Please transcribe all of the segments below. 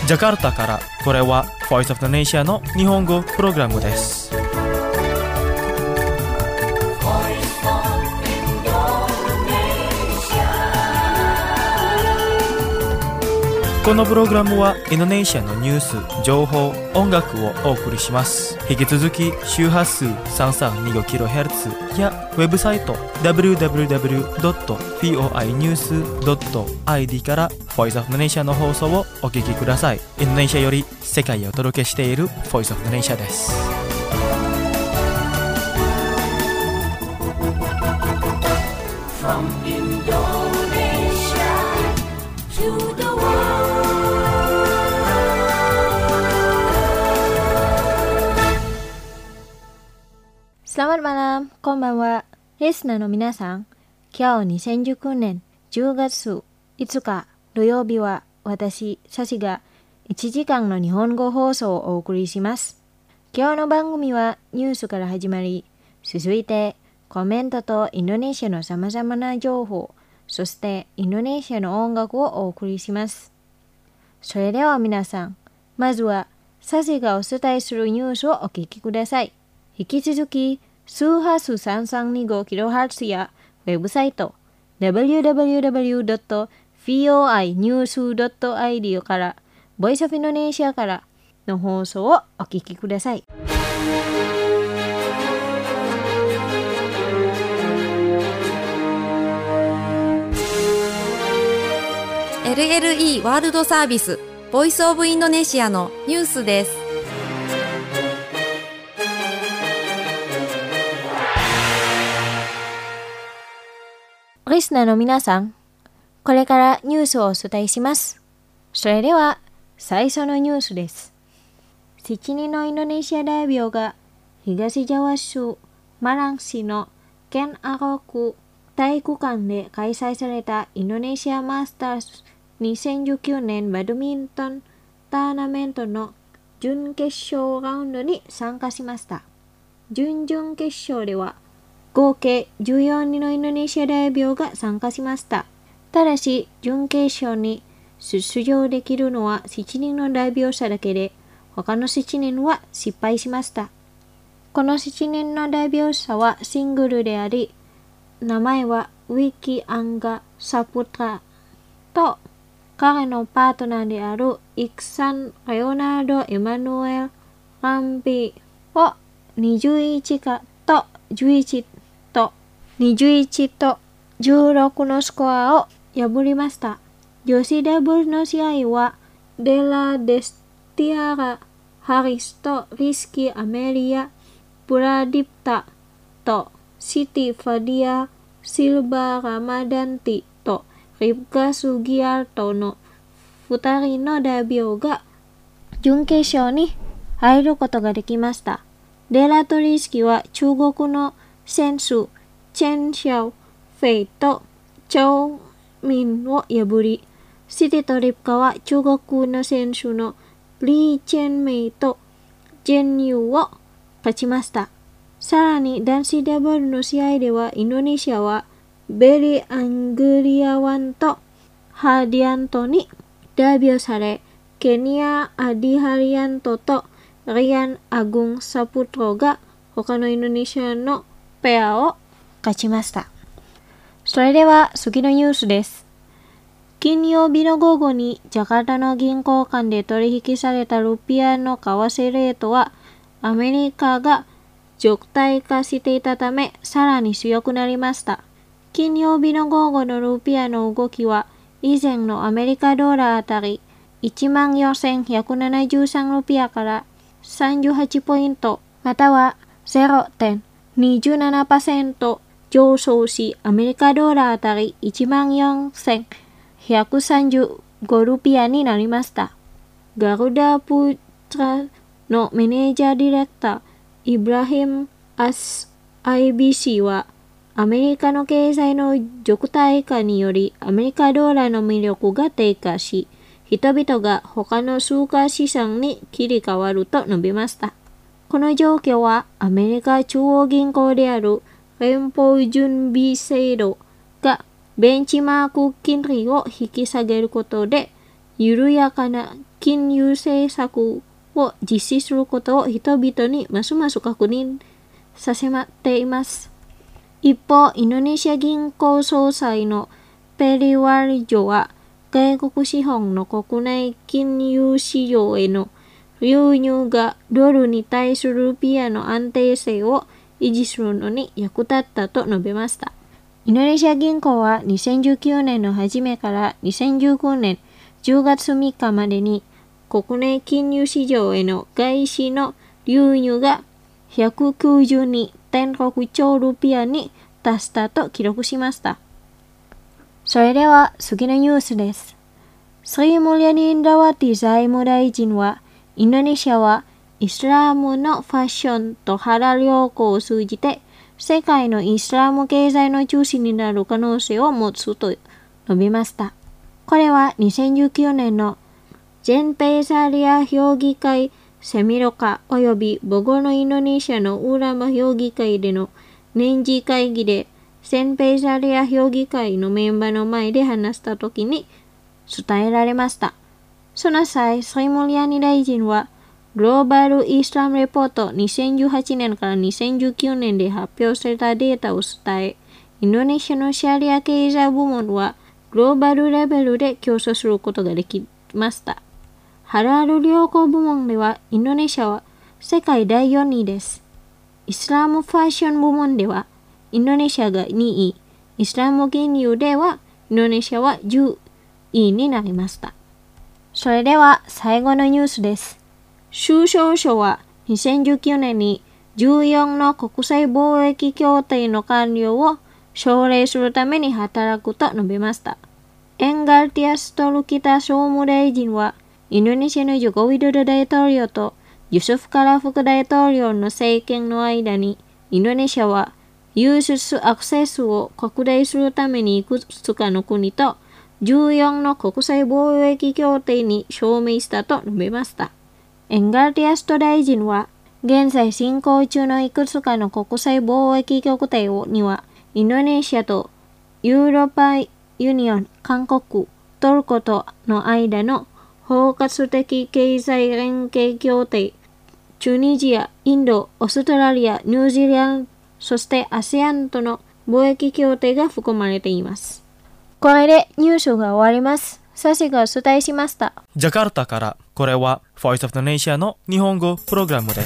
ジャカルタからこれは Voice of the Nation の日本語プログラムです。このプログラムはインドネシアのニュース、情報、音楽をお送りします。引き続き周波数 3325kHz やウェブサイト www.voinews.id から Voice of the Nation の放送をお聞きください。インドネシアより世界へお届けしている Voice of the Nation です。From Indonesia to the Selamat malam, こんばんは。リスナーの皆さん、今日2019年10月5日土曜日は私、サシが1時間の日本語放送をお送りします。今日の番組はニュースから始まり、続いてコメントとインドネシアのさまざまな情報、そしてインドネシアの音楽をお送りします。それでは皆さん、まずはサシがお伝えするニュースをお聞きください。引き続き、周波数 3325kHz やウェブサイト www.voinews.id から Voice of Indonesia からの放送をお聞きください。 LLE ワールドサービス Voice of Indonesia のニュースです。 リスナーの皆さん、これからニュースをお伝えします。それでは、最初のニュースです。7人のインドネシア代表が東ジャワ州マラン市のケンアロク体育館で開催されたインドネシアマスターズ2019年バドミントンターナメントの準決勝ラウンドに参加しました。準々決勝では、合計14人のインドネシア代表が参加しました。ただし、準決勝に出場できるのは7人の代表者だけで、他の7人は失敗しました。この7人の代表者はシングルであり、名前はウィキ・アンガ・サプトラと、彼のパートナーであるイクサン・レオナルド・エマヌエル・ランビーを21と11と16のスコアを破りました。女子ダブルの試合はデラ・デスティアラ・ハリスとリスキー・アメリア・プラディプタとシティ・ファディア・シルバー・ラマダンティとリブカ・スギアルトの2人の代表が準決勝に入ることができました。デラとリスキーは中国の選手チェン・シャオ・フェイとチョウ・ミンを破り、シティとリブカは中国の選手のリー・チェンメイとジェン・ユーを勝ちました。さらに男子ダブルの試合ではインドネシアはベリー・アングリアワンとハディアントに代表され、ケニア・アディハリアントとリアン・アグン・サプトロが他のインドネシアのペアを勝ちました。それでは次のニュースです。金曜日の午後にジャカルタの銀行間で取引されたルピアの為替レートはアメリカが弱体化していたためさらに強くなりました。金曜日の午後のルピアの動きは以前のアメリカドルあたり 14,173 ルピアから38ポイントまたは 0.27% 上昇し、アメリカドルあたり 14,135 ルピアになりました。ガルダ・プトラのマネージャーディレクター、イブラヒム・アス IBC は、アメリカの経済の弱体化により、アメリカドルの魅力が低下し、人々が他の通貨資産に切り替わると述べました。この状況はアメリカ中央銀行である連邦準備制度がベンチマーク金利を引き下げることで緩やかな金融政策を実施することを人々にますます確認させています。一方、インドネシア銀行総裁のペリワルジョは、外国資本の国内金融市場への流入がドルに対するルピアの安定性を維持するのに役立ったと述べました。インドネシア銀行は2019年の初めから2019年10月3日までに国内金融市場への外資の流入が 192.6 兆ルピアに達したと記録しました。それでは次のニュースです。スリムリャニンダワティ財務大臣は、インドネシアはイスラムのファッションとハラ良好を通じて世界のイスラム経済の中心になる可能性を持つと述べました。これは2019年の全ペーサリア評議会セミロカ及びボゴのインドネシアのウラマ評議会での年次会議で全ペーサリア評議会のメンバーの前で話したときに伝えられました。その際、スリムリャニ大臣はグローバルイスラムレポート2018年から2019年で発表されたデータを伝え、インドネシアのシャリア経済部門はグローバルレベルで競争することができました。ハラル良好部門ではインドネシアは世界第4位です。イスラムファッション部門ではインドネシアが2位、イスラム金融ではインドネシアは10位になりました。それでは最後のニュースです。州省省は2019年に14の国際貿易協定の完了を奨励するために働くと述べました。エンガルティアストルキタ商務大臣は、インドネシアのジョコウィドド大統領とユスフカラ副大統領の政権の間に、インドネシアは輸出アクセスを拡大するためにいくつかの国と14の国際貿易協定に署名したと述べました。エンガルティアスト大臣は、現在進行中のいくつかの国際貿易協定には、インドネシアとヨーロッパユニオン、韓国、トルコとの間の包括的経済連携協定、チュニジア、インド、オーストラリア、ニュージーランド、そして ASEAN との貿易協定が含まれています。これでニュースが終わります。サシがお伝えしました。 ジャカルタからこれは Voice of the Nation の日本語プログラムです。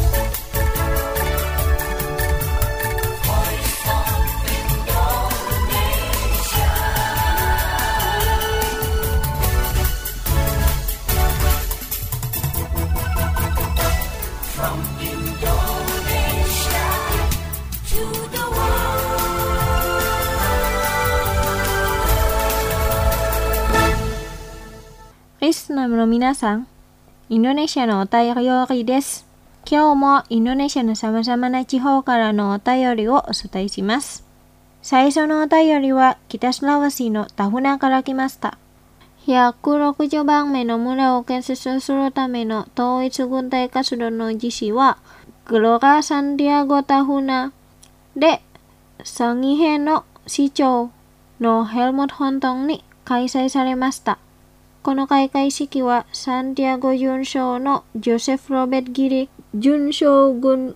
リスナーの皆さん、インドネシアのお便りです。今日もインドネシアの様々な地方からのお便りをお伝えします。最初のお便りは北スラワシのタフナから来ました。160番目の村を建設するための統一軍隊活動の実施は、グロガ・サンディアゴ・タフナで、参議院の市長のヘルムット・ホントンに開催されました。この開会式はサンティアゴ准将のジョセフ・ロベット・ギリ准将軍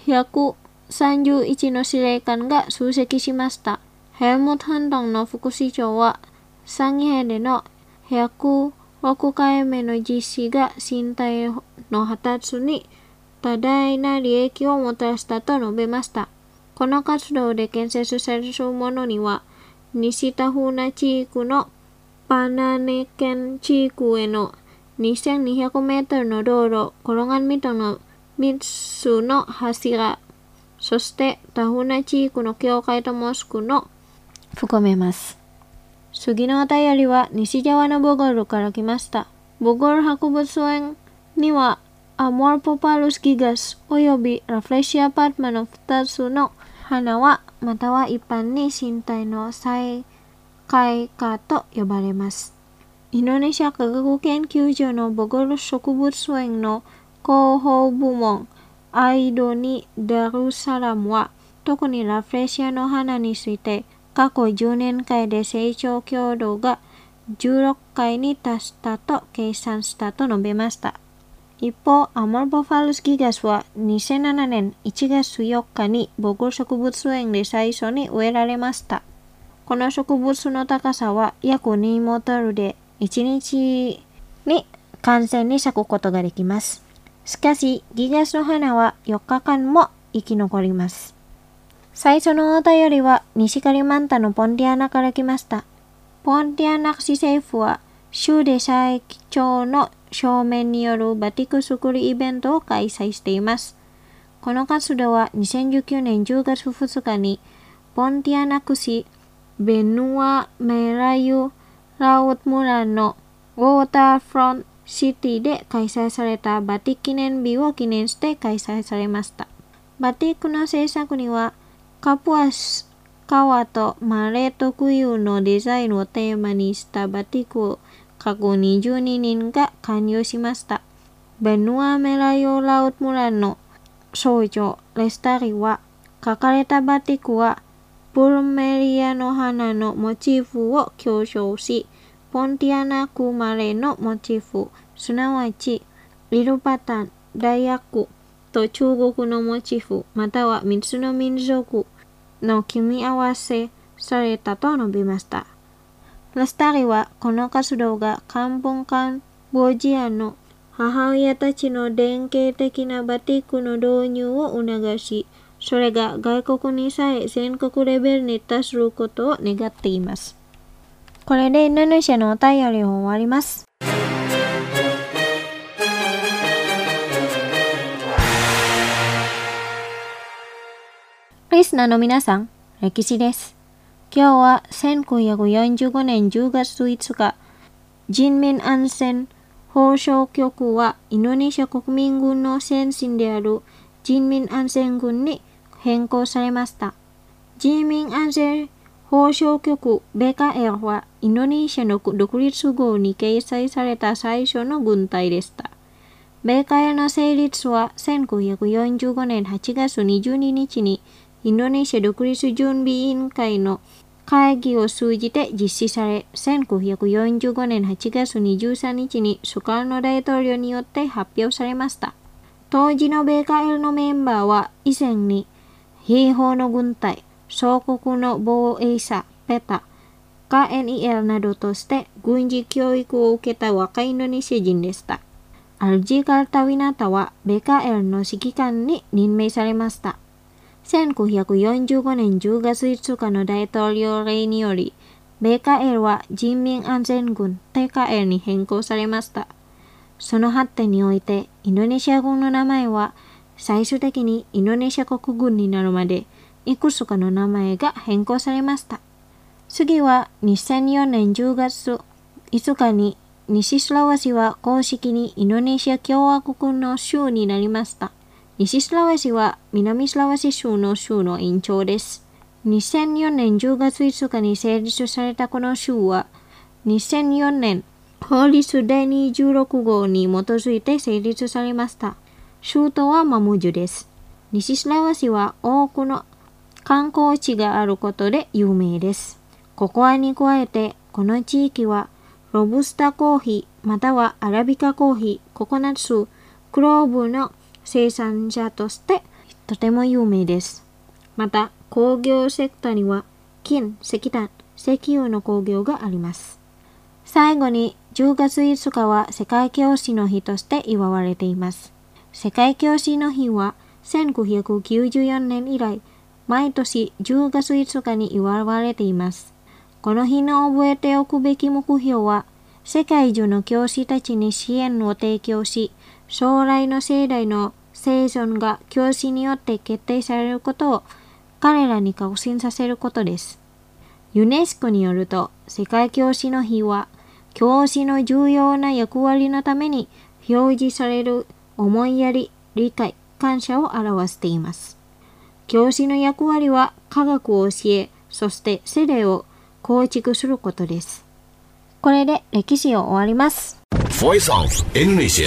131の司令官が出席しました。ヘルムット・ホントンの副市長は参議院での106回目の実施が身体の発達に多大な利益をもたらしたと述べました。この活動で建設されるものには、西タフナ地区のパナネケン地区への2200メートルの道路、転がみとの3つの柱、そしてタフナ地区の教会とモスクの含めます。次のお便りは西側のボゴルから来ました。ボゴル博物園にはアモルポパルスギガスおよびラフレシアパッマの2つの花はまたは一般に身体の再開花と呼ばれます。インドネシア科学研究所のボゴル植物園の広報部門アイドニ・ダルサラムは特にラフレシアの花について過去10年間で成長強度が 16回に達したと計算したと述べました。一方、アモルボファルスギガスは2007年1月4日にボゴル植物園で最初に植えられました。この植物の高さは約2メートルで1日に完全に咲くことができます。しかし、ギガスの花は4日間も生き残ります。最初のお便りは西カリマンタのポンティアナから来ました。ポンティアナ市政府は州で最長の正面によるバティック作りイベントを開催しています。この活動は2019年10月2日にポンティアナ市ベヌア・メラユ・ラウト村のウォーターフロントシティで開催されたバティック記念日を記念して開催されました。バティックの制作にはカプアス革とマレ特有のデザインをテーマにしたバティックを過去22人が関与しました。ベヌア・メラヨラウト村の少女レスタリは描かれたバティックはプルメリアの花のモチーフを強調し、ポンティアナ区マレのモチーフ、すなわちイルパタン、大悪と中国のモチーフ、または3つの民族の組み合わせされたと述べました。ラスタリはこの活動がカンボジアの母親たちの典型的なバティックの導入を促し、それが外国にさえ全国レベルに達することを願っています。これでインドネシアのお便りを終わります。リスナーの皆さん、歴史です。今日は1945年10月5日、人民安全保障局はインドネシア国民軍の先進である人民安全軍に変更されました。人民安全保障局 BKR はインドネシアの独立号に掲載された最初の軍隊でした。BKR の成立は1945年8月22日にインドネシア独立準備委員会の会議を通じて実施され、1945年8月23日にスカルノ大統領によって発表されました。当時の米海のメンバーは以前に兵法の軍隊、総国の防衛者、ペタ、KNIL などとして軍事教育を受けた若いインドネシア人でした。アルジ・カルタウィナタは米海の指揮官に任命されました。1945年10月5日の大統領令により、米海は人民安全軍 TKR に変更されました。その発展において、インドネシア軍の名前は最終的にインドネシア国軍になるまで、いくつかの名前が変更されました。次は2004年10月5日に西スラワシは公式にインドネシア共和国の州になりました。西スラワシは南スラワシ州の州の延長です。2004年10月5日に成立されたこの州は、2004年法律第26号に基づいて成立されました。州都はマムジュです。西スラワシは多くの観光地があることで有名です。ココアに加えて、この地域はロブスターコーヒーまたはアラビカコーヒー、ココナッツ、クローブの生産者としてとても有名です。また、工業セクターには金、石炭、石油の工業があります。最後に10月5日は世界教師の日として祝われています。世界教師の日は1994年以来、毎年10月5日に祝われています。この日の覚えておくべき目標は、世界中の教師たちに支援を提供し、将来の世代の生存が教師によって決定されることを彼らに確信させることです。ユネスコによると、世界教師の日は、教師の重要な役割のために表示される思いやり、理解、感謝を表しています。教師の役割は科学を教え、そして世代を構築することです。これで歴史を終わります。 Voice of Indonesia。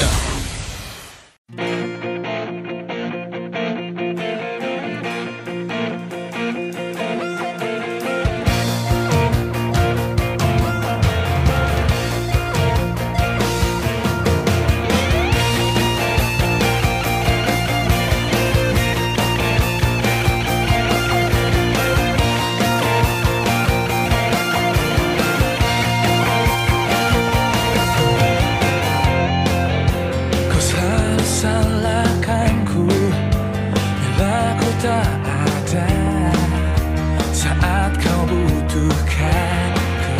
tak ada saat kau butuhkanku.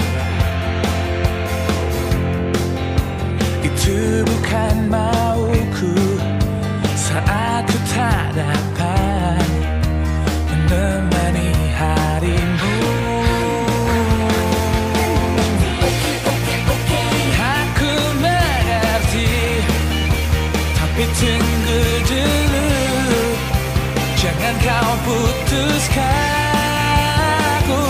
Itu bukan mauku saat ku tak dapat menemani harimu. Aku mengerti, tapi tunggu dulu, jangan kau putuskan aku.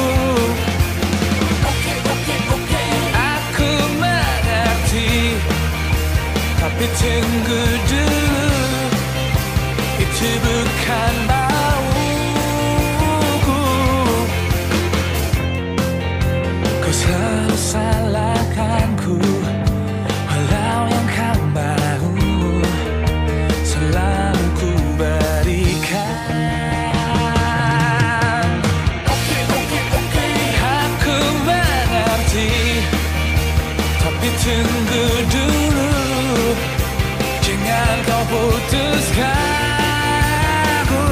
Aku mengerti, tapi tunggu dulu, itu bukan mauku. Kau selalu salahkanku, walau yang kau mau selalu ku berikan. Aku mengerti, tapi tunggu dulu, jangan kau putuskan aku.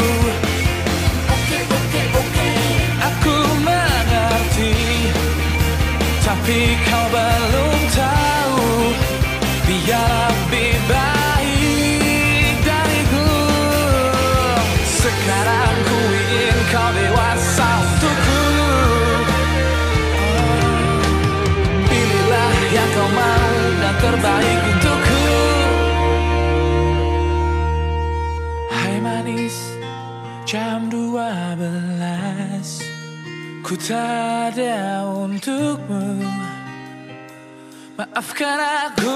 Aku mengerti, tapi kau belum tahu, biar lebih baik dariku. Sekarang ku ingin kau dewasa untukku. Pilihlah yang kau mau dan terbaik untukku. Hai manis, jam 12, ku tak ada untukmu, maafkan aku.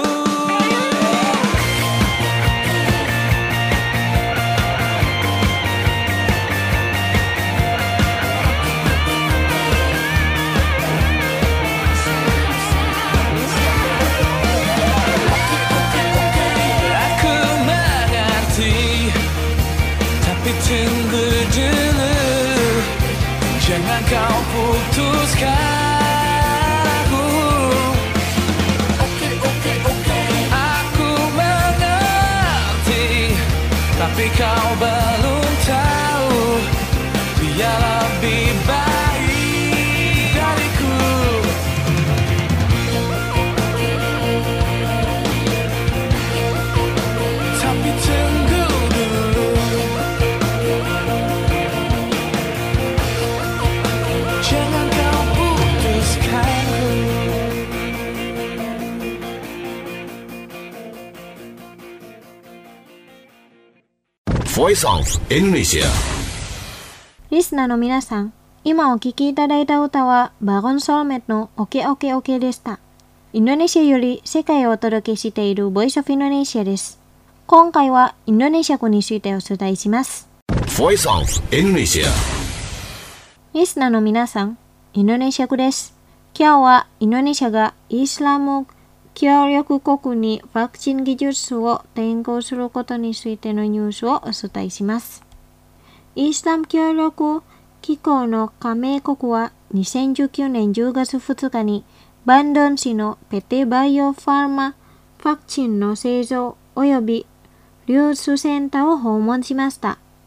Aku mengerti, tapi tunggu dulu, jangan kau putuskan aku. Aku mengerti, tapi kau belum tahu, biar lebih baik dariku. Tapi tunggu dulu, jangan kau putuskan. Voice of Indonesia。 リスナーの皆さん、今お聴きいただいた歌はバゴンソルメットのオケオケオケでした。インドネシアより世界をお届けしているボイスオフインドネシアです。今回はインドネシア語についてお伝えします。 Voice of Indonesia。 リスナーの皆さん、インドネシア語です。今日はインドネシアがイスラム協力国にワクチン技術を転向することについてのニュースをお伝えします。イスラム協力機構の加盟国は2019年10月2日にバンドン市のペテバイオファーマワクチンの製造及び流通センターを訪問しました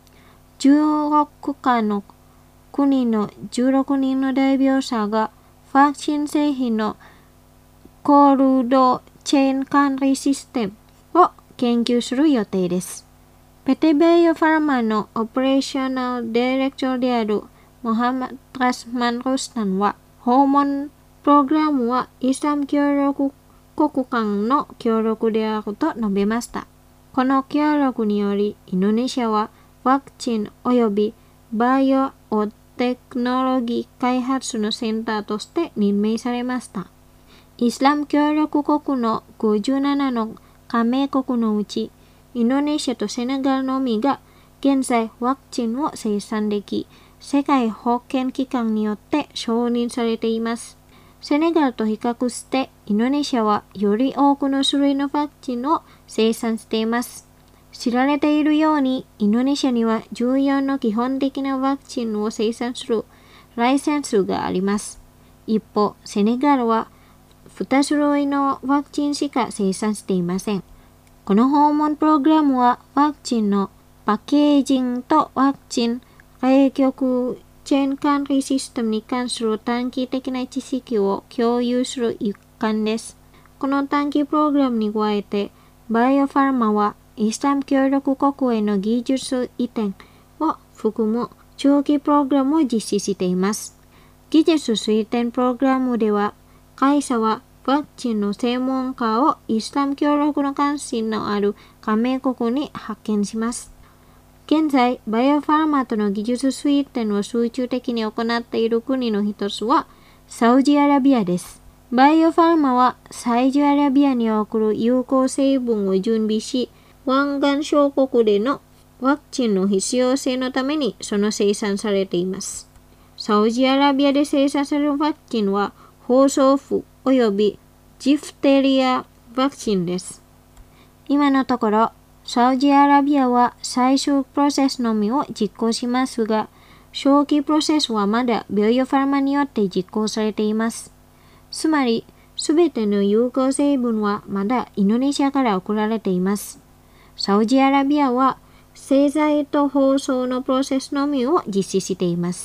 。16カの国の16人の代表者がワクチン製品のコールドチェーン管理システムを研究する予定です。ペテバイオファーマのオペレーショナルディレクターであるモハマド・ラスマン・ロスタンは、訪問プログラムはイスラム協力国間の協力であると述べました。この協力により、インドネシアはワクチン及びバイオテクノロギー開発のセンターとして任命されました。イスラム協力国の57の加盟国のうち、インドネシアとセネガルのみが現在ワクチンを生産でき、世界保健機関によって承認されています。セネガルと比較して、インドネシアはより多くの種類のワクチンを生産しています。知られているように、インドネシアには14の基本的なワクチンを生産するライセンスがあります。一方、セネガルは2種類のワクチンしか生産していません。この訪問プログラムはワクチンのパッケージングとワクチン、冷却チェーン管理システムに関する短期的な知識を共有する一環です。この短期プログラムに加えて、バイオファーマはイスラム協力国への技術移転を含む長期プログラムを実施しています。技術推転プログラムでは、会社はワクチンの専門家をイスラム協力の関心のある加盟国に派遣します。現在、バイオファーマとの技術推転を集中的に行っている国の一つはサウジアラビアです。バイオファーマはサウジアラビアに送る有効成分を準備し、湾岸諸国でのワクチンの必要性のためにその生産されています。サウジアラビアで生産されるワクチンは放送符およびジフテリアワクチンです。今のところ、サウジアラビアは最終プロセスのみを実行しますが、初期プロセスはまだバイオファーマによって実行されています。つまり、すべての有効成分はまだインドネシアから送られています。サウジアラビアは製剤と包装のプロセスのみを実施しています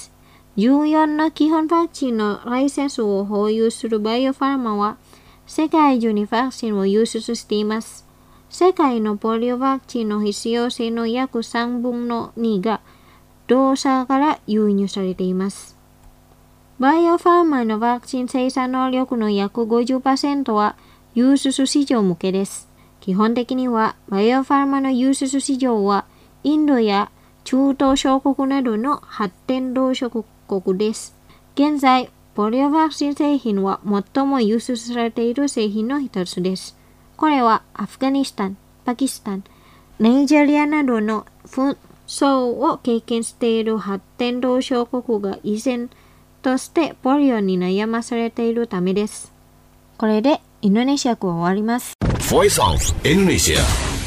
。14の基本ワクチンのライセンスを保有するバイオファーマは、世界中にワクチンを輸出しています。世界のポリオワクチンの必要性の約3分の2が同社から輸入されています。バイオファーマのワクチン生産能力の約 50% は輸出市場向けです。基本的にはバイオファーマの輸出市場はインドや中東諸国などの発展途上国です。現在、ポリオワクチン製品は最も輸出されている製品の一つです。これはアフガニスタン、パキスタン、ナイジェリアなどの紛争を経験している発展途上国が依然としてポリオに悩まされているためです。これでインドネシア語は終わります。 Voice of Indonesia.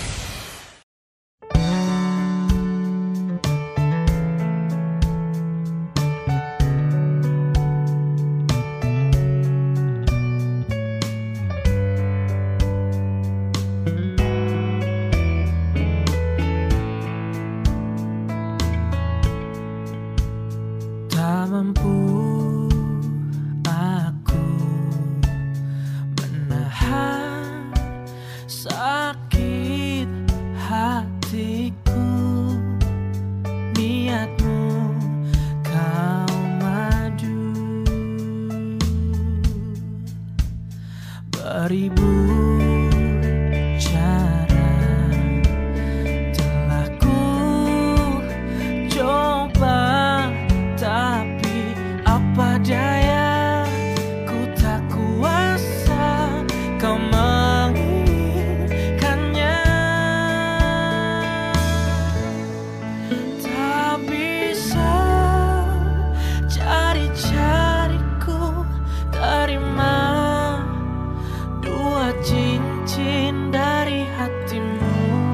Tak mampu aku menahan sakit hatiku. Niatmu kau maju beribu cara telah ku coba, tapi apa daya, ku tak kuasa kau menginginkannya. Tak bisa cari-cariku terima dua cincin dari hatimu,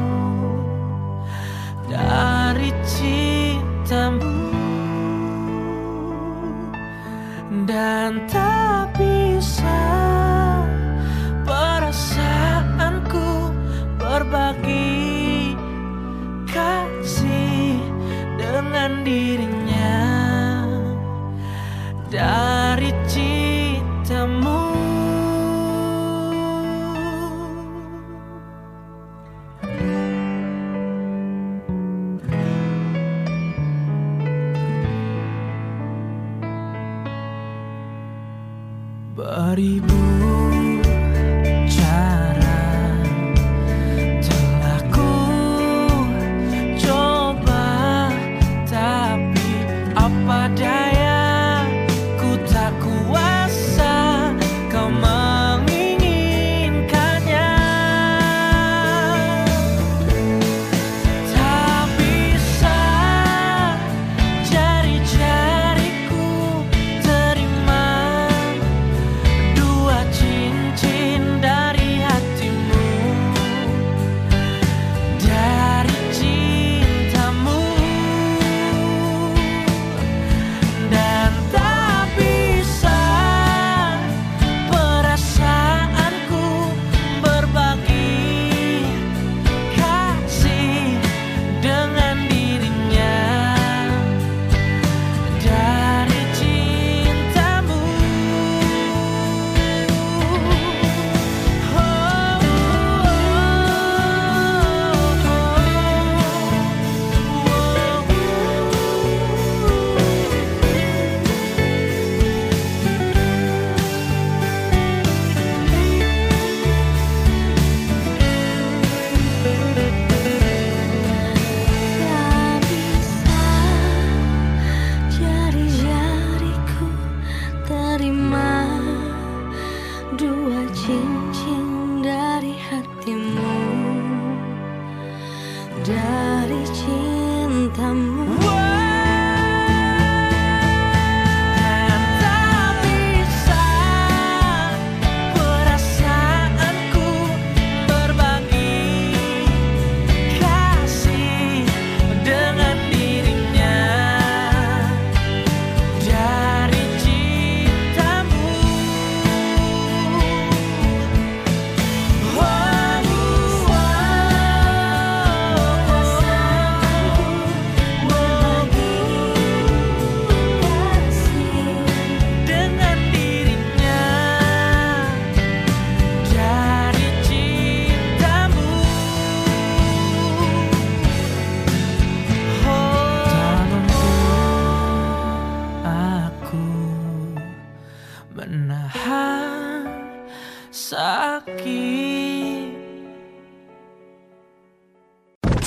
dari cintamu. Dan tak bisa perasaanku berbagi kasih dengan dirinya dari cintamu. Beribu cara telah ku coba, tapi apa daya, ku tak kuasa kau menginginkannya. Tak bisa jari-jariku terima dua cinta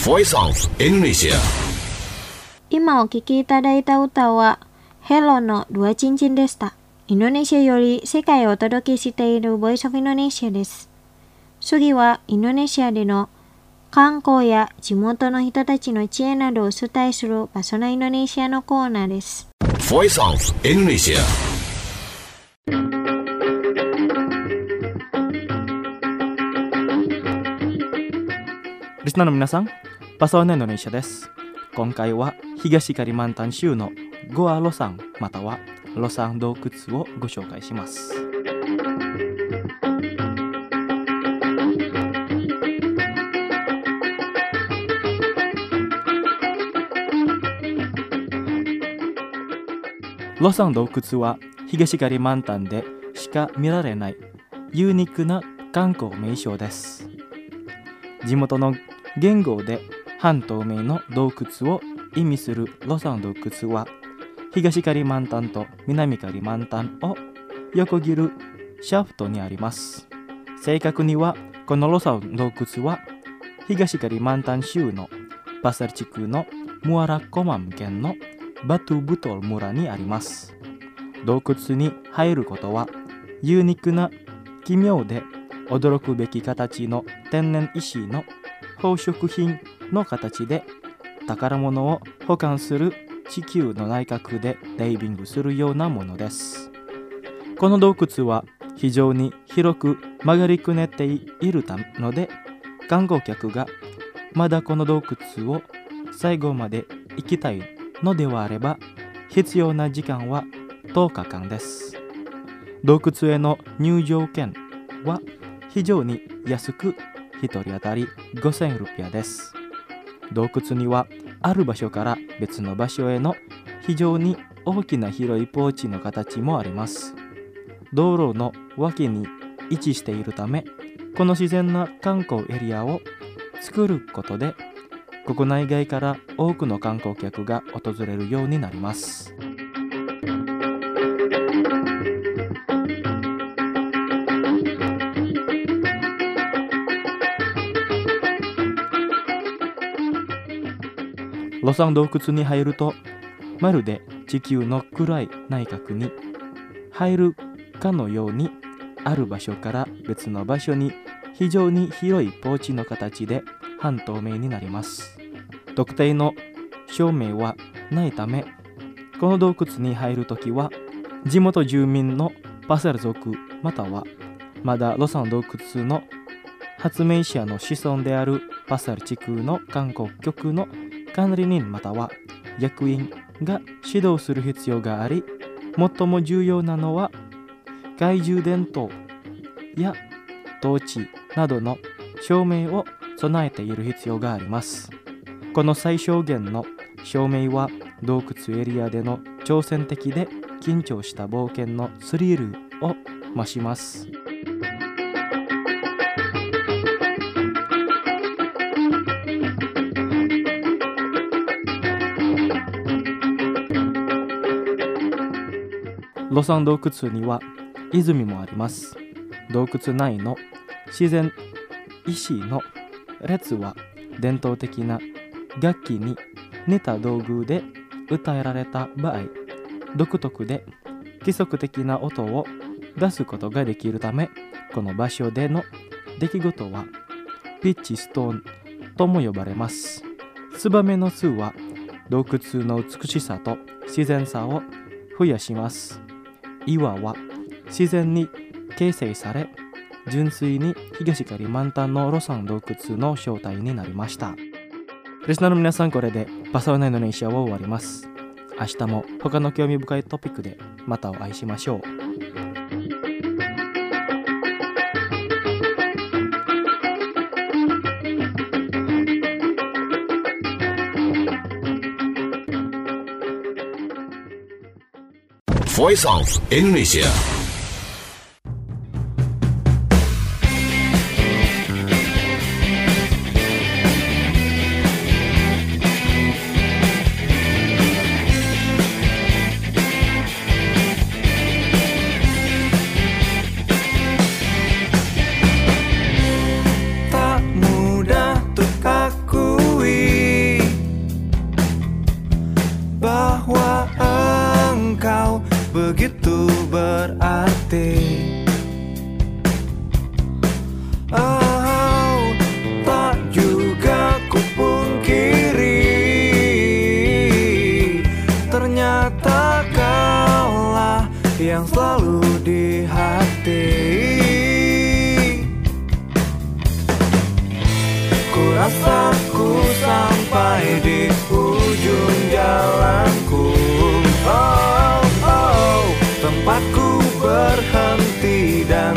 Voice of Indonesia。 今お聴きいただいた歌はヘロのDua Cincinでした。インドネシアより世界をお届けしている Voice of Indonesia です。次はインドネシアでの観光や地元の人たちの知恵などをお伝えするパソナインドネシアのコーナーです。 Voice of Indonesia。 リスナーの皆さん、パソナインドネシアです。今回は東カリマンタン州のゴアロサンまたはロサン洞窟をご紹介します。ロサン洞窟は東カリマンタンでしか見られないユニークな観光名所です。地元の言語で半透明の洞窟を意味するロサン洞窟は東カリマンタンと南カリマンタンを横切るシャフトにあります。正確にはこのロサン洞窟は東カリマンタン州のパサル地区のムアラコマン県のバトゥブトル村にあります。洞窟に入ることはユニークな奇妙で驚くべき形の天然石の宝飾品の形で宝物を保管する地球の内角でダイビングするようなものです。この洞窟は非常に広く曲がりくねっているので観光客がまだこの洞窟を最後まで行きたいのではあれば必要な時間は10日間です。洞窟への入場券は非常に安く1人当たり5000ルピアです。洞窟にはある場所から別の場所への非常に大きな広いポーチの形もあります。道路の脇に位置しているためこの自然な観光エリアを作ることで国内外から多くの観光客が訪れるようになります。ロサン洞窟に入るとまるで地球の暗い内角に入るかのようにある場所から別の場所に非常に広いポーチの形で半透明になります。特定の証明はないためこの洞窟に入るときは地元住民のパサル族またはまだロサン洞窟の発明者の子孫であるパサル地区の観光局の管理人または役員が指導する必要があり、最も重要なのは懐中電灯やトーチなどの照明を備えている必要があります。この最小限の照明は洞窟エリアでの挑戦的で緊張した冒険のスリルを増します。ロサン洞窟には泉もあります。洞窟内の自然石の列は伝統的な楽器に似た道具で歌えられた場合、独特で規則的な音を出すことができるため、この場所での出来事はピッチストーンとも呼ばれます。ツバメの巣は洞窟の美しさと自然さを増やします。岩は自然に形成され、純粋に東カリマンタンのロサン洞窟の正体になりました。リスナーの皆さん、これでパサオナインドネシアを終わります。明日も他の興味深いトピックでまたお会いしましょう。 Voice of Indonesia。 Tak mudah untuk akui bahwa engkau begitu berarti. Oh, tak juga kupungkiri, ternyata kaulah yang selalu di hati. Kurasa ku sampai di ujung jalanku. Oh, oh, tempatku berhenti dan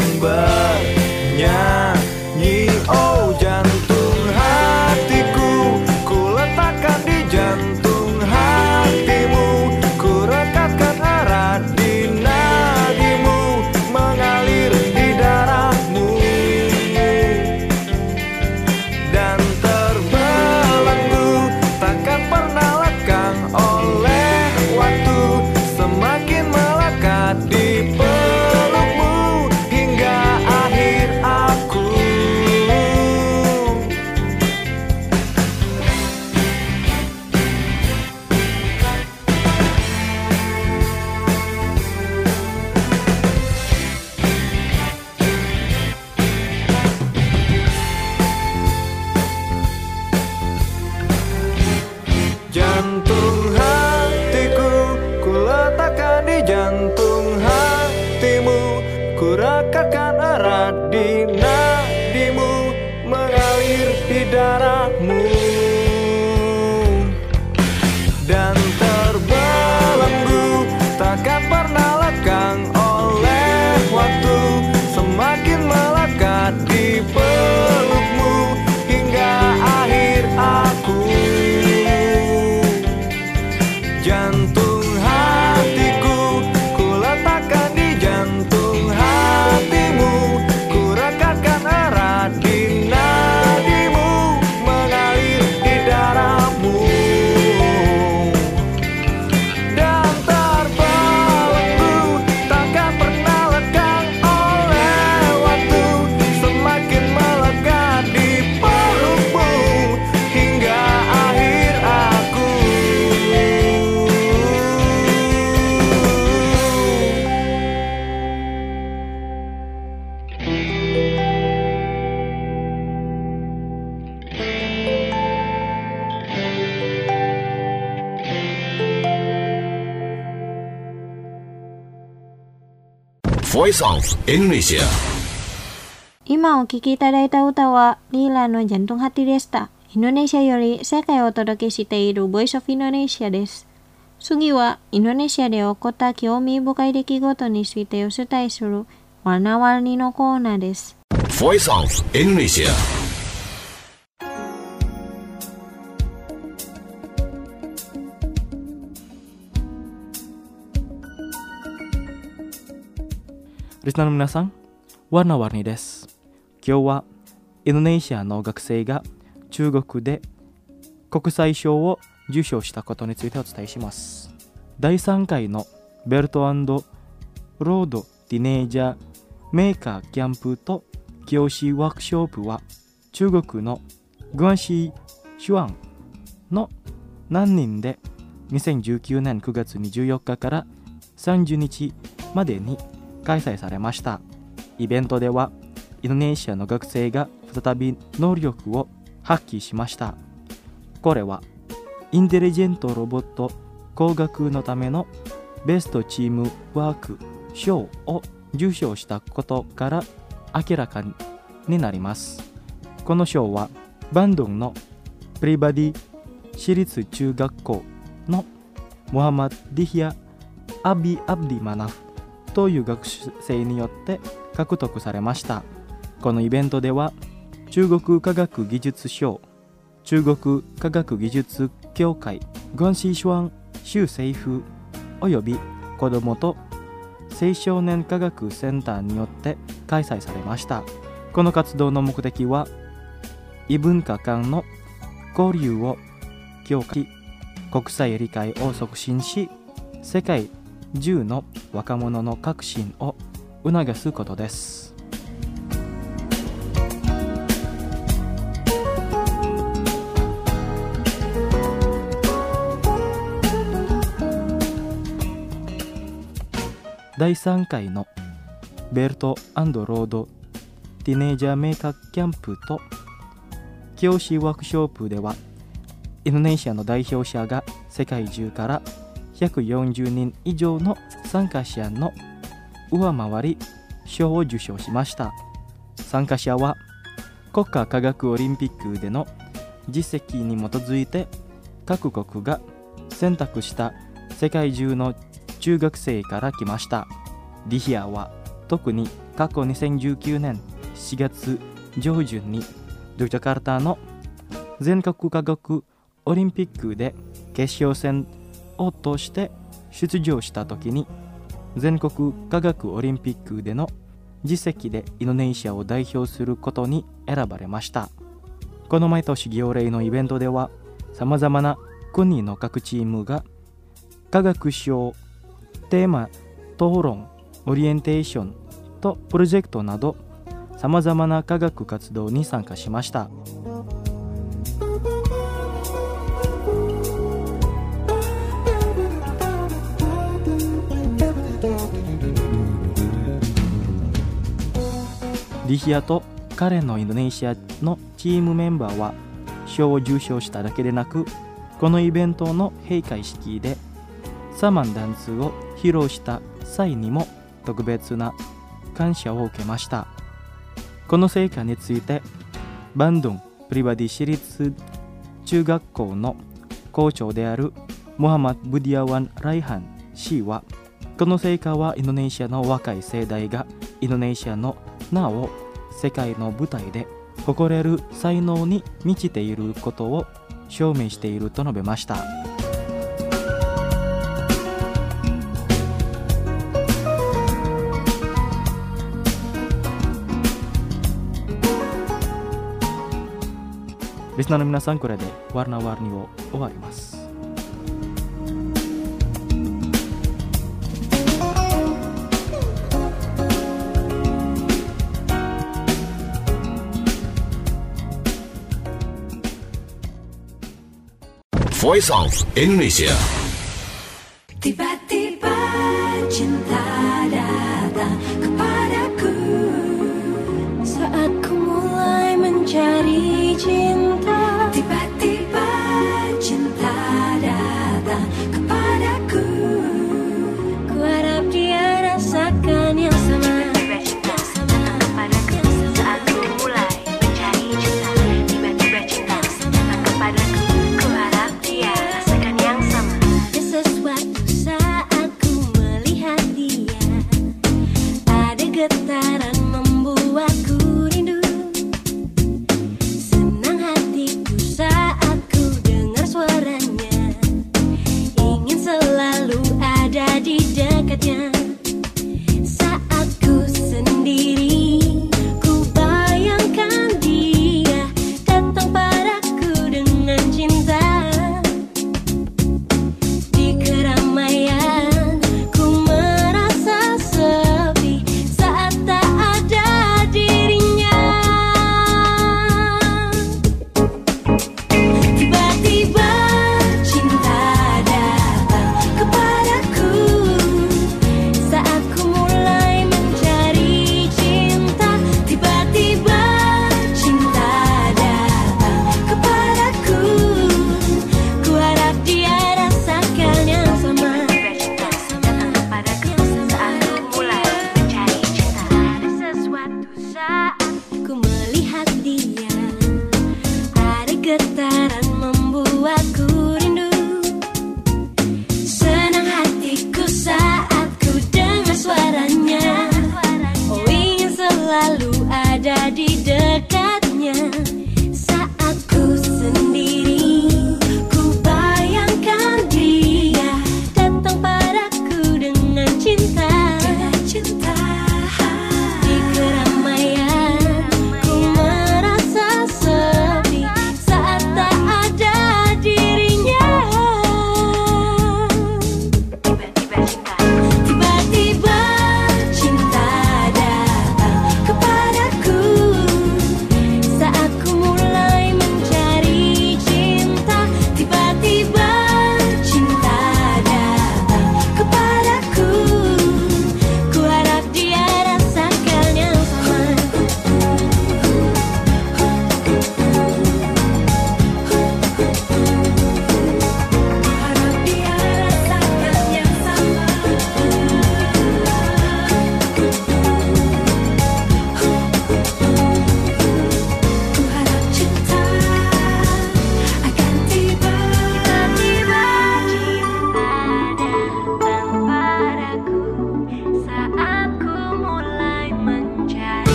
bernyanyi. Oh, jantung hatiku ku letakkan di jantung hatimu. Ku rekatkan erat di nadimu, mengalir di darahmu, dan terbelenggu takkan pernah lekang oleh waktu. Semakin melekat di pelukmu hingga akhir aku. Jantung hatiku ku letakkan di jantung hatimu. Ku rekatkan erat di nadimu, mengalir di darahmu, dan terbelenggu takkan pernah lekang oleh waktu. Semakin melekat di pelukmu hingga akhir aku. Jantung hatiku ku letakkan di jantung hatimu. Ku rekatkan erat di nadimu, mengalir di darahmu, dan terbelenggu takkan pernah lekang oleh waktu. Semakin melekat di pelukmu hingga akhir aku. Voice of Indonesia。 今お聴きいただいた歌はリーラのジャントンハティでした。インドネシアより世界をお届けしている Voice of Indonesia です。次はインドネシアで起こった興味深い出来事についてお伝えするワナワニのコーナーです。 Voice of Indonesia。 リスナーの皆さん、ワナワニです。今日はインドネシアの学生が中国で国際賞を受賞したことについてお伝えします。第3回のベルト&ロードティネージャーメーカーキャンプと教師ワークショップは中国のグアンシー・シュアンの何人で2019年9月24日から30日までに開催されました。イベントではインドネシアの学生が再び能力を発揮しました。これはインテリジェントロボット工学のためのベストチームワーク賞を受賞したことから明らかになります。この賞はバンドンのプリバディ私立中学校のモハマディヒア・アビ・アブディマナフという学生によって獲得されました。このイベントでは中国科学技術賞、中国科学技術協会、グアンシーシュアン州政府および子どもと青少年科学センターによって開催されました。この活動の目的は異文化間の交流を強化し、国際理解を促進し、世界中の若者の革新を促すことです。 第3回のベルト&ロードティネージャーメーカーキャンプと教師ワークショップでは、インドネシアの代表者が世界中から140人以上の参加者の上回り賞を受賞しました。参加者は国家科学オリンピックでの実績に基づいて各国が選択した世界中の中学生から来ました。リヒアは特に過去2019年4月上旬にジャカルタの全国科学オリンピックで決勝戦を通して出場した時に、全国科学オリンピックでの実績でインドネシアを代表することに選ばれました。この毎年恒例のイベントでは、さまざまな国の各チームが科学賞、テーマ、討論、オリエンテーションとプロジェクトなどさまざまな科学活動に参加しました。リヒアと彼のインドネシアのチームメンバーは賞を受賞しただけでなく、このイベントの閉会式でサマンダンスを披露した際にも特別な感謝を受けました。この成果についてバンドンプリバディ私立中学校の校長であるモハマッド・ブディアワン・ライハン氏は、この成果はインドネシアの若い世代がインドネシアの名を世界の舞台で誇れる才能に満ちていることを証明していると述べました。リスナーの皆さん、これでワルナワルニを終わります。 Voice of Indonesia. Tiba-tiba cinta datang kepadaku saat ku mulai mencari cinta. Tiba-tiba cinta datang kepadaku, ku harap dia rasakan yang sama. Tiba-tiba cinta datang kepadaku saat ku mulai mencari cinta. Tiba-tiba cinta datang kepadaku, ku harap dia rasakan yang sama. Ada sesuatu saat ku melihat dia, ada getaran membuatku rindu. Senang hatiku saat ku dengar suaranya, ingin selalu ada di dekatnya. Saat ku sendiri, ku bayangkan dia datang padaku dengan cinta. Di keramaian ku merasa sepi saat tak ada dirinya. Tiba-tiba cinta datang kepadaku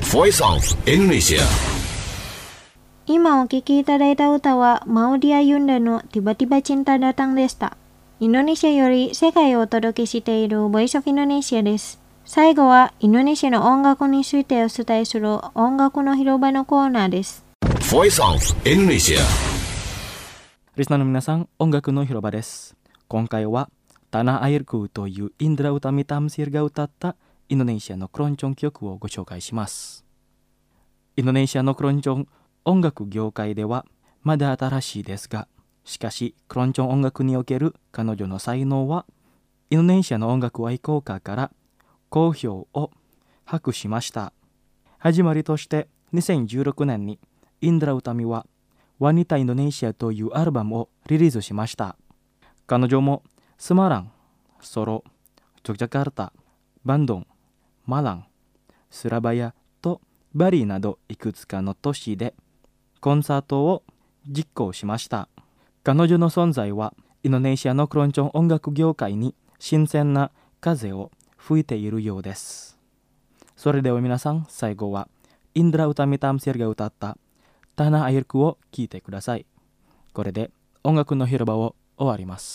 Voice of Indonesia. 今お聴きいただいた歌はマウディア・ユンダのティバティバ・チンタ・ダタンでした。インドネシアより世界をお届けしているボイスオフインドネシアです。最後はインドネシアの音楽についてお伝えする音楽の広場のコーナーです。 Voice of Indonesia. リスナーの皆さん、音楽の広場です。今回はTanah Airkuというインドラウタミタムシルが歌ったインドネシアのクロンチョン曲をご紹介します。インドネシアのクロンチョン音楽業界ではまだ新しいですが、しかしクロンチョン音楽における彼女の才能はインドネシアの音楽愛好家から好評を博しました。始まりとして2016年にインドラウタミはワニタインドネシアというアルバムをリリースしました。彼女もスマラン、ソロ、ジョグジャカルタ、バンドン、マラン、スラバヤとバリーなどいくつかの都市でコンサートを実行しました。彼女の存在はインドネシアのクロンチョン音楽業界に新鮮な風を吹いているようです。それでは皆さん、最後はインドラウタミタムシルが歌ったタナアイルクを聴いてください。これで音楽の広場を終わります。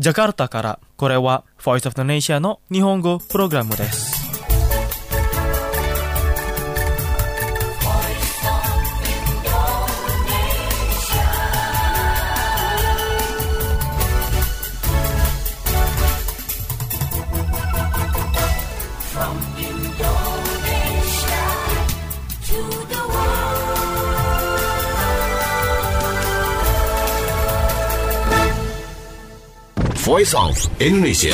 ジャカルタから、これは Voice of Indonesia の日本語プログラムです。 Voice of Indonesia.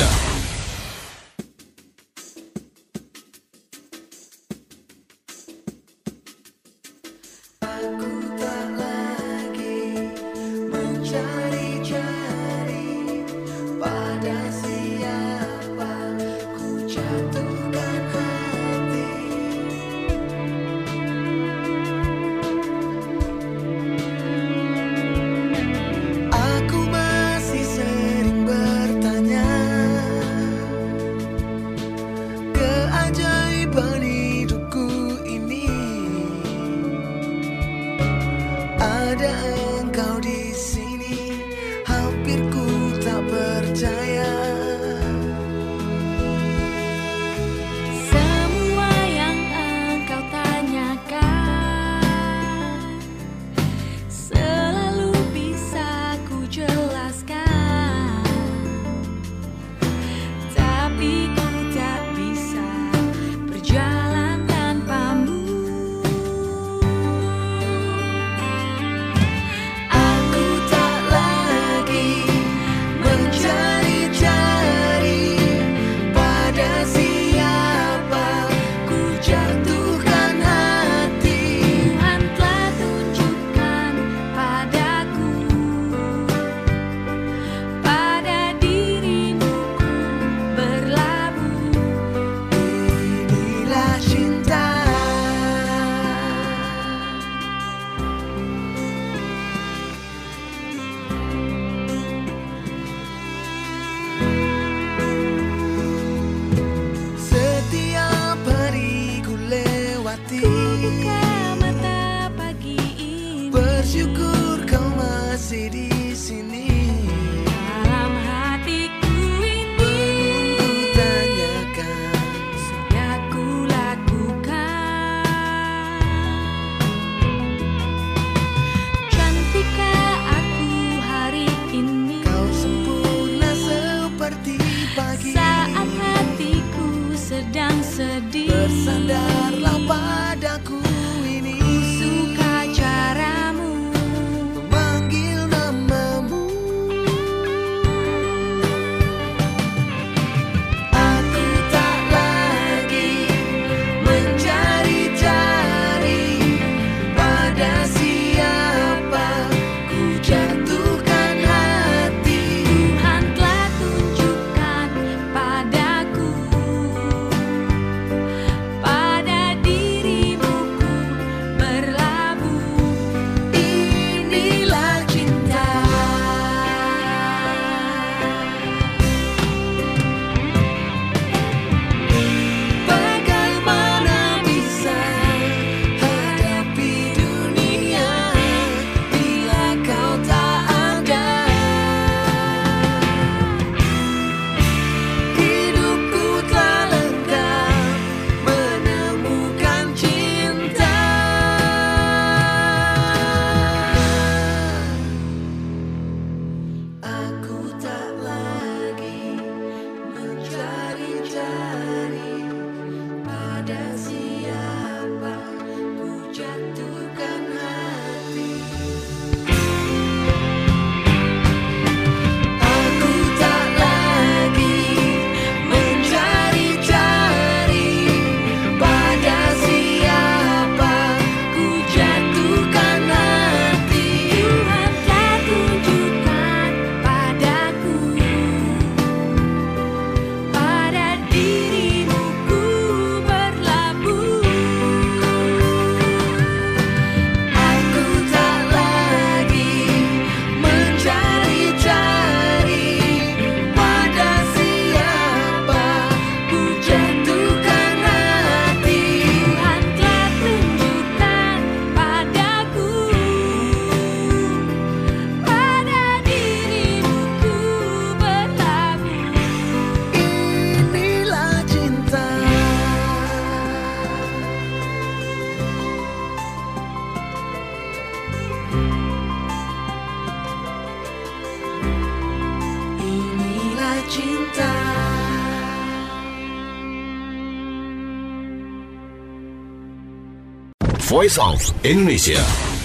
Voice of Indonesia.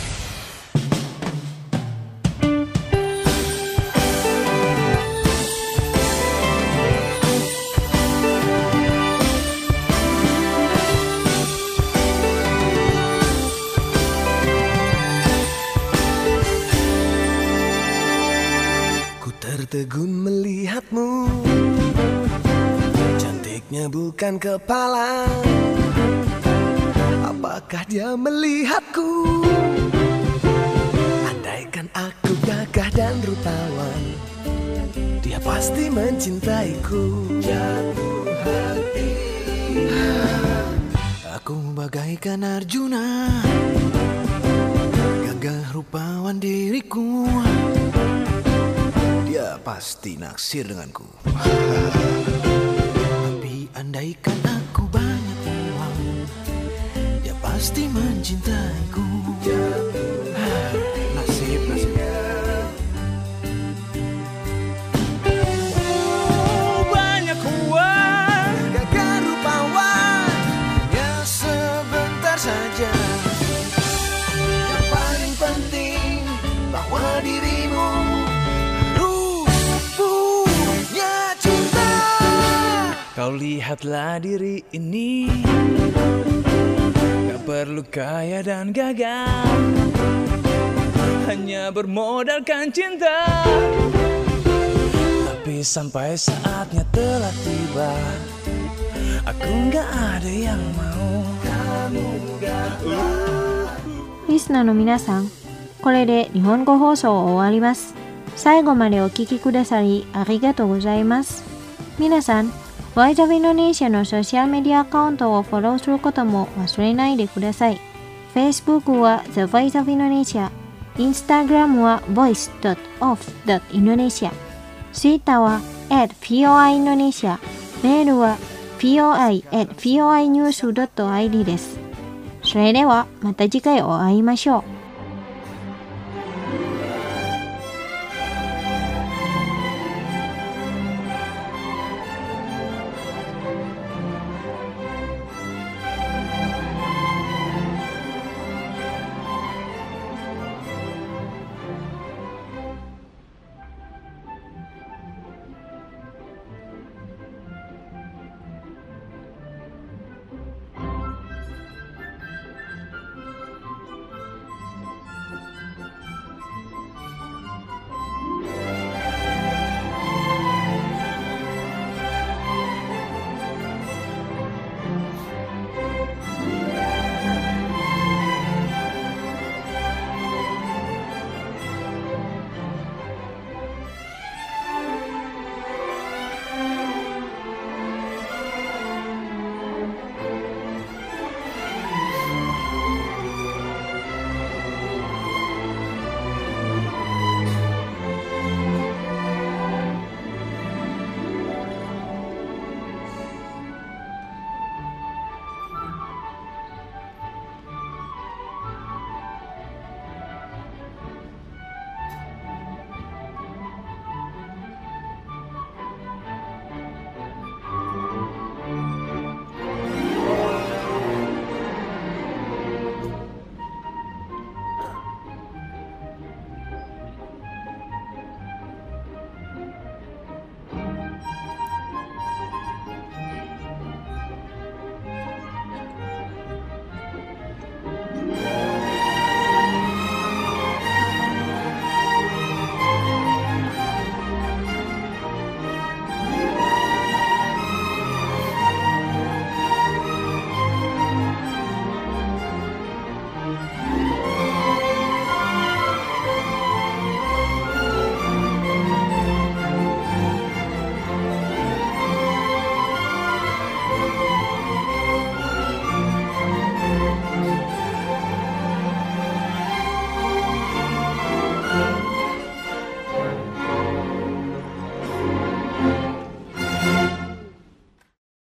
Tertegun melihatmu, cantiknya bukan kepala. Apakah dia melihatku? Andaikan aku gagah dan rupawan, dia pasti mencintaiku. Jatuh hati, aku bagaikan Arjuna, gagah rupawan diriku. Dia pasti naksir denganku. Tapi andaikan aku banyak uang, dia pasti mencintaiku. Nasib. Banyak uang, Gagah rupawan, ya sebentar saja. Yang paling penting bahwa dirimu kau lihatlah diri ini, gak perlu kaya dan gagah, hanya bermodalkan cinta. Tapi sampai saatnya telah tiba, aku gak ada yang mau. Kamu gak mau. リスナーの皆さん、これで日本語放送を終わります。最後までお聞きくださりありがとうございます。皆さん、Voice of Indonesia のソーシャルメディアアカウントをフォローすることも忘れないでください。Facebook は The Voice of Indonesia、Instagram は voice.of.indonesia、Twitter は @POIindonesia、メールは poi@poinews.id です。それではまた次回お会いましょう。